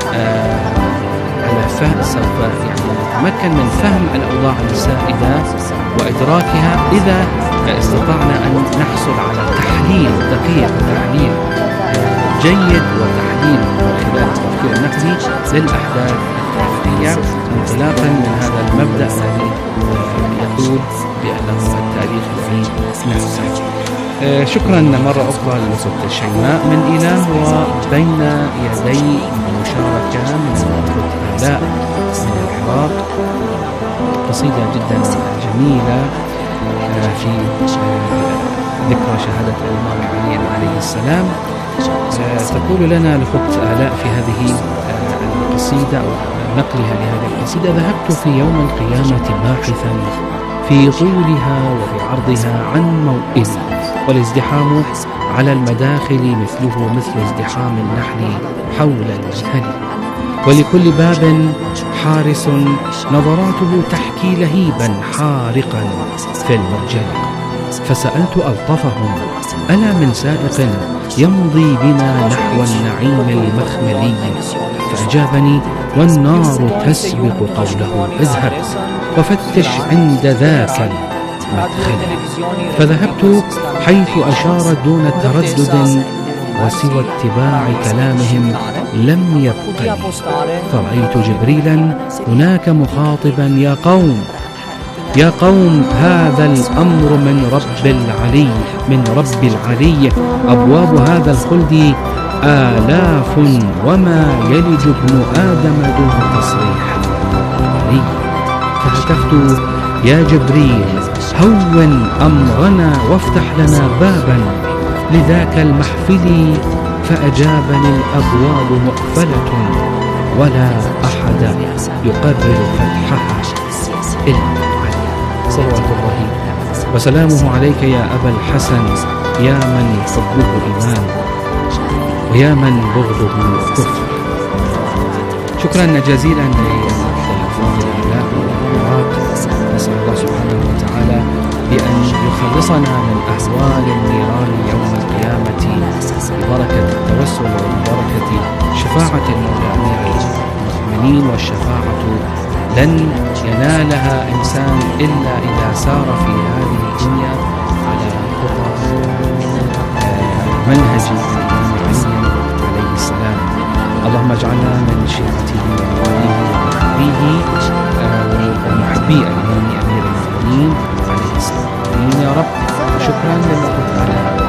على فهم، سوف يعني نتمكن من فهم الأوضاع السائدة وإدراكها إذا استطعنا أن نحصل على تحليل دقيق وتحليل جيد وتحليل من خلال التفكير النقدي للأحداث التاريخية، انطلاقا من هذا المبدأ الذي يقول بأنه التاريخ في نفسه. شكرا مرة أخرى للأخت شيماء من إيلام، وبين يدي مشاركة من الأخت آلاء من العراق، قصيدة جدا جميلة في ذكرى شهادة الإمام علي عليه السلام. تقول لنا الأخت آلاء في هذه القصيدة أو نقلها لهذه القصيدة: ذهبت في يوم القيامة باحثا في طولها وبعرضها عن موئل، والازدحام على المداخل مثله مثل ازدحام النحل حول المنهل، ولكل باب حارس نظراته تحكي لهيبا حارقا في المرجل. فسألت ألطفهم: ألا من سائق يمضي بنا نحو النعيم المخملي؟ فأجابني: والنار تسبق قوله، اذهب وفتش عند ذاك المدخل. فذهبت حيث أشار دون تردد، وسوى اتباع كلامهم لم يبقى. فرأيت جبريلا هناك مخاطبا: يا قوم هذا الأمر من رب العلي، أبواب هذا الخلد آلاف، وما يلج ابن آدم دون تصريح علي. فهتفت: يا جبريل هون أمرنا وافتح لنا بابا لذاك المحفل. فأجابني: الأبواب مقفلة ولا أحد يقرر فتحها إلا علي. صلوات الله وسلامه عليك يا أبا الحسن، يا من حبه إيمان ويا من بغضه كفر. شكرا جزيلا نسأل الله سبحانه وتعالى بأن يخلصنا من أهوال النيران يوم القيامة ببركة التوسل وببركة شفاعة المولى أمير المؤمنين والشفاعة لن ينالها إنسان إلا إذا سار في هذه الدنيا على خطى منهج الإمام علي عليه السلام. اللهم اجعلنا من شيعته ومحبيه ومحبي الإمام أمير المؤمنين عليه السلام. آمين يا رب. شكرا لله تعالى.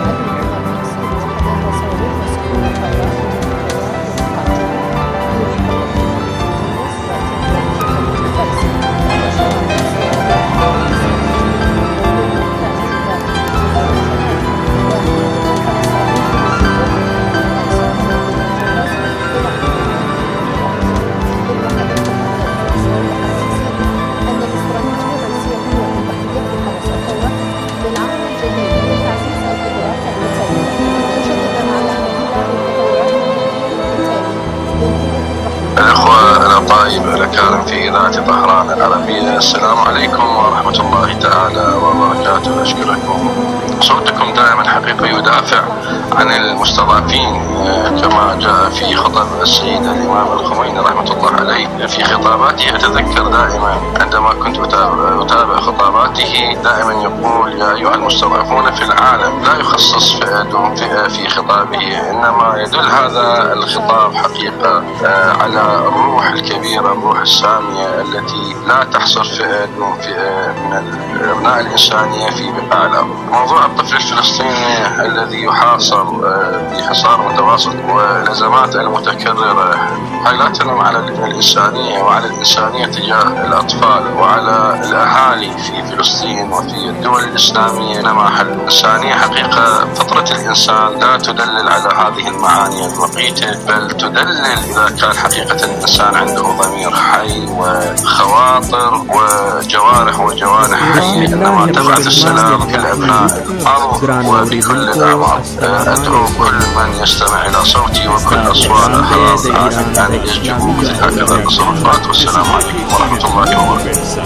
كان في إذاعة طهران العربية. السلام عليكم ورحمة الله تعالى وبركاته. أشكركم. صوتكم دائما حقيقة يدافع عن المستضعفين كما جاء في خطب السيد الإمام الخميني رحمة الله عليه في خطاباته. أتذكر دائما عندما كنت أتابع خطاباته دائما يقول: يا أيها المستضعفون في العالم. لا يخصص فئة في خطابه، إنما يدل هذا الخطاب حقيقة على الروح الكبيرة، الروح السامية التي لا تحصر فئة دون فئة من أبناء الإنسانية في بقاع الأرض. موضوع الطفل الفلسطيني الذي يحاصر بحصار متواصل والأزمات المتكررة هاي لا تنم على الإنسانية وعلى الإنسانية تجاه الأطفال وعلى الأهالي في فلسطين وفي الدول الإسلامية. إنما حل الإنسانية حقيقة فطرة الإنسان لا تدلل على هذه المعاني الوقيتة، بل تدلل إذا كان حقيقة الإنسان عنده ضمير حي وخواطر وجوارح وجوانح حية. إنما تبعث السلام في الأبناء الأرض وبكل الأعمار. أدعو كل من يستمع إلى صوتي وكل أصوات الأحرار أن يسجبوا مثل هكذا التصرفات. والسلام عليكم ورحمة الله وبركاته.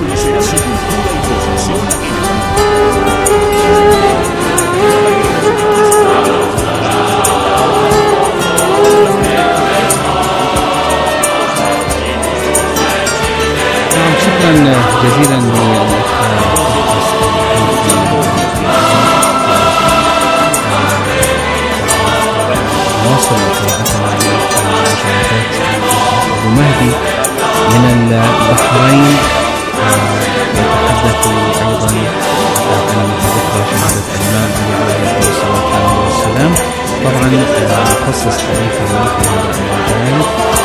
شكرا جزيلا نواصل قراءتنا لمشاهدات أبو مهدي من البحرين. يتحدث أيضا عن ذكرى شهادة الإمام علي عليه الصلاة والسلام. طبعا نخصص حديثنا في هذا المجال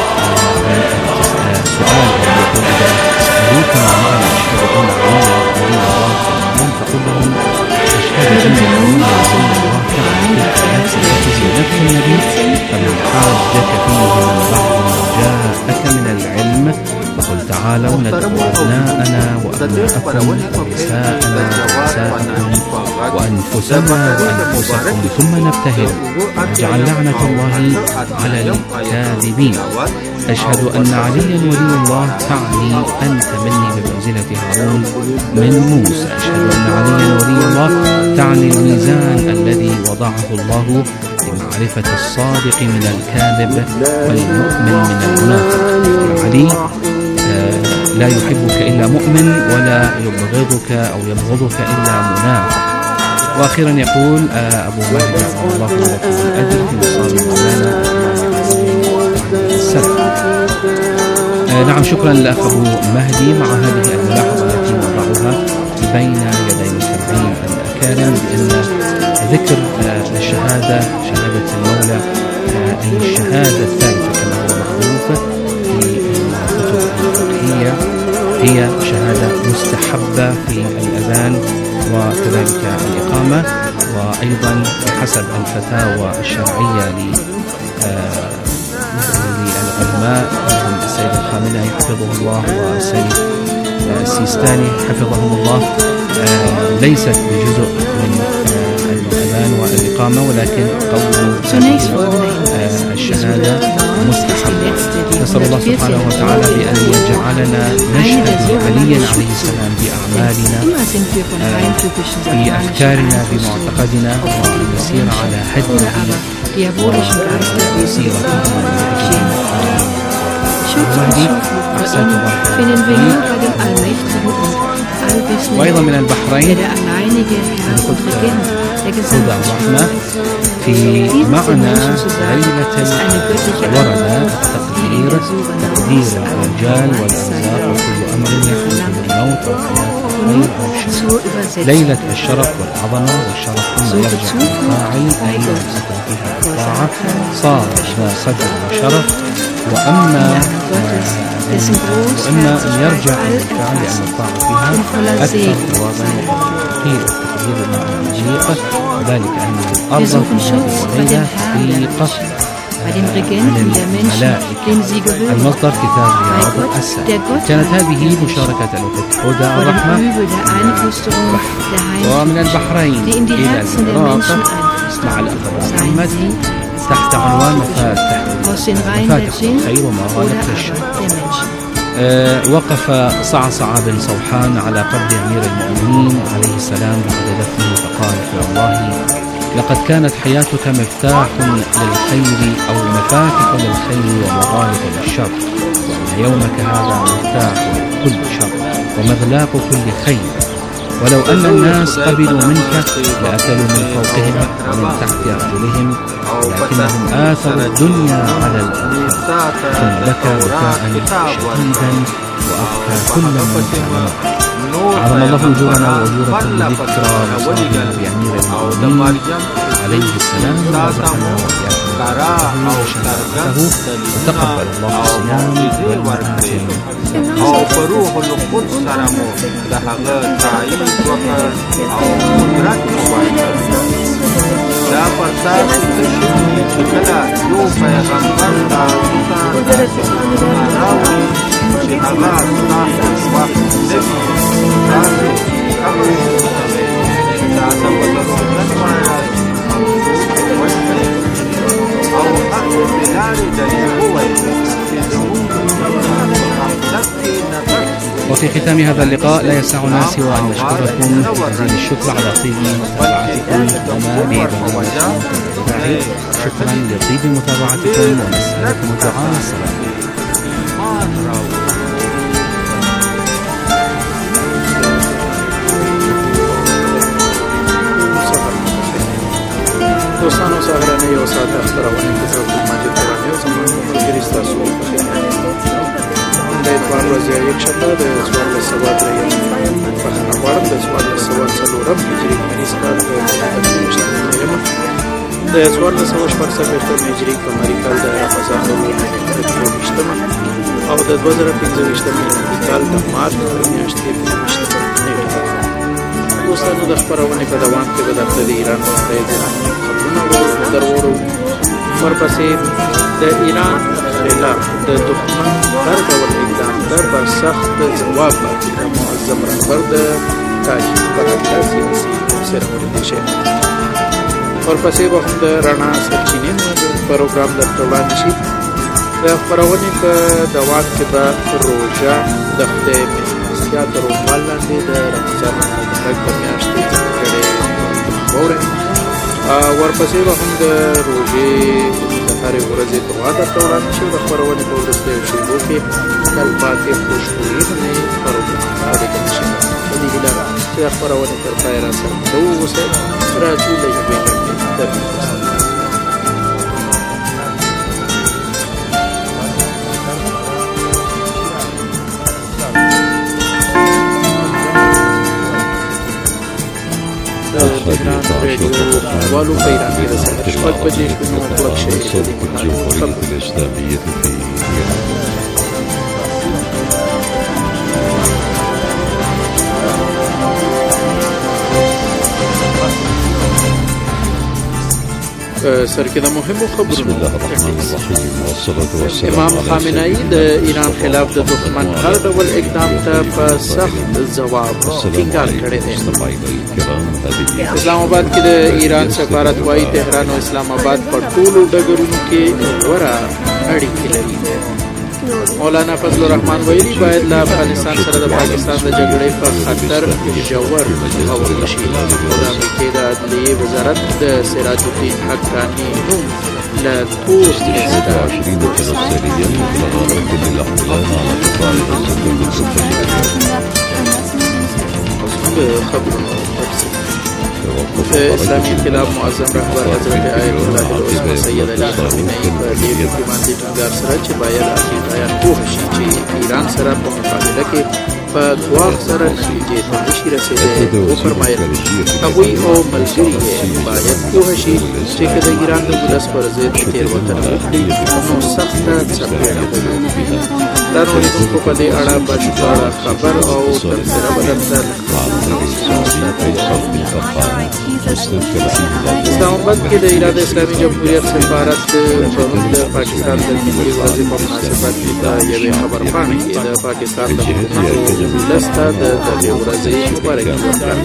السؤال يقول: إذا سألوك عن أشهد أن علي ولي الله فقل لهم أشهد أن علي ولي الله تعالى نفس النبي. فمن حاجك فيه من بعد ما جاءك من العلم فقل تعالوا ندعو أبناءنا وأبناءكم ونساءنا ونساءكم وأنفسنا وأنفسكم ثم نبتهل ونجعل لعنة الله على الكاذبين. أشهد أن عليا ولي الله تعني أنت مني بمنزلة هارون من موسى. أشهد أن عليا ولي الله تعني الميزان الذي وضعه الله لمعرفة الصادق من الكاذب والمؤمن من المنافق. علي لا يحبك إلا مؤمن ولا يبغضك أو يبغضك إلا منافق. وأخيرا يقول أبو مهدي الله لكم الأجر في وصال مولانا السلام. نعم، شكرا لأخ أبو مهدي مع هذه الملاحظة التي وضعها بين يدي المستمعين الأكارم بأن ذكر الشهادة شهادة المولى أي الشهادة الثالثة كما هو معروف في الكتب الفقهية هي شهادة مستحبة في الأذان وكذلك الإقامة. وأيضا بحسب الفتاوى الشرعية للعلماء مثل السيد الخامنئي حفظه الله والسيد السيستاني حفظهم الله ليست بجزء من الأذان والإقامة، ولكن قول الشهادة مستحبة. نسأل الله سبحانه وتعالى بأن يجعلنا نشهد عليا عليه السلام بأعمالنا في أفكارنا بمعتقدنا وأن نسير على هديه وسيرته. أحسنت وأيضا من البحرين هدى الرحمة في معنى ليلة ورد تقدير الرجال والأرزاق وكل أمر يحدث بالموت والحياة خير أو شر. ليلة الشرف والعظمة والشرف ثم يرجع الفاعل أي يمسك فيها الطاعة صار ذا صدر وشرف. وأما أن يرجع الفاعل لأن الطاعة فيها أكثر ثوابا قيل التقدير مع المجيء وذلك أن الأرض في هذه الليلة حقيقة من الملائكة. المصدر كتاب رياض السنة. كانت هذه مشاركة الأخت هدى الرحمة. ومن البحرين إلى العراق مع الأخ محمد تحت عنوان مفاتح الخير ومغالطة الشر. وقف صعصع بن صوحان على قبر أمير المؤمنين عليه السلام بعد دفنه فقال في الله لقد كانت حياتك مفتاح للخير أو مفاتح للخير ومغالط للشر، وأن يومك هذا مفتاح كل شر ومغلاق كل خير. ولو أن الناس قبلوا منك لأكلوا من فوقهم ومن تحت أرجلهم، لكنهم آثروا الدنيا على الآخرة. ثم بكى بكاء شديدا وأبكى كل من كان معه. عظم الله أجورنا وأجوركم بذكرى مصابنا بأمير المؤمنين عليه السلام ورزقنا وإياكم وشفاعته وتقبل الله الصيام والمآثم. او پروح القدس سره مو د هغه تعیین وکړ او قدرت وایي دا پر تاسو چې کله یو پیغمبر تاسو ته راوړي چې هغه تاسو وخت نشي تاسو کوم تاسو په سنت باندې او حق بلاري د یوه وفي ختام هذا اللقاء لا يسعنا سوى أن نشكركم جزيل الشكر على طيب متابعتكم لنا ببرنامج. شكرا لطيب متابعتكم ونسألكم الدعاء والسلام. دوستانو سهرانه یو ساعت خبرونه کې زه په ماجد قرآني او زموږ ملګري ستاسو د اتوار ورځ یکشنبه د 14 سبا درې بخښنه غواړم د 14 سبا څلورم هجري کمیس کال د 1999 د 1460 هجري قمري کال د رمضان د 28 او د 2015 میلادي کال د مارچ د میاشتې 28 دوستانو د خبرونه په دوام کې به د ایران د خبرونه درورو ورپسې د ایران خلاف د دښمن هر ډول اقدام ته پر سخت ځواب ورکړي د معظم رهبر د تاجیک په اړه سیاسي تبصره وړاندې شوې. ورپسې به هم د رڼا سرچینې پروګرام درته وړاندې شي. د خپرونې په دوام کې به روژه د خدای مېلمستیا تر عنوان لاندې د رمضان مبارک په میاشتې ځانګړی واورئ. ورپسې به هم د روژې د هرې ورځې دعا درته وړاندې شي. د خپرونې په وروستیو شېبو کې تلپاتې خوشبويي پروګرام اورېدل شي. په دې هیله چې د خپرونې تر پایه راسره ښه واوسئ. راځو له یوې لنډې درنې والو په ایران کې د سهار شپږ بجې شپږ مطلق شوي الجمهورية الإسلامية في إيران. سر کې د مهمو خبرونو بسم الله الرحمن الرحيم والصلاة والسلام امام خامنه‌ای د ایران خلاف د دښمن هر ډول اقدام ته په سخت ځواب ټینګار کړی دی. اسلام آباد کې د ایران سفارت وايي تهران او اسلام آباد په ټولو ډګرونو کې غوره اړیکې لري. مولانا فضل الرحمن ویلي باید له افغانستان سره د پاکستان د جګړې په خطر ژور غور وشي. د امریکې د عدلیې وزارت د سراج الدین حقانی نوم له ټول 21 فلسطينيا مثل غارات للاحتلال على قطاع السكن خبرنا اسلامي انقلاب معظم رهبر حضرت آیت الله العظمى سید علي خامنه‌ای په دې ډیپلوماټیک ټینګار سره چې باید افریقایان پوه شي چې ایران سره په مقابله کې په ګواښ سره نتیجې ته نشي رسېدلی. وفرمایل هغوی او ملګري یې باید پوه شي چې که د ایران د ولس پر ضد تېروتنه وکړي نو سخته څپېړه به وي. دا اورېدونکو په دې اړه بشپړه خبر او تبصره به درته اسلام آباد کې د ایران د اسلامي جمهوریت سفارت پرون د پاکستان د ملي ورځې په مناسبت د یوې خبرپاڼې کې د پاکستان د حکومت ولس ته د دغې ورځې مبارکي ورکړه.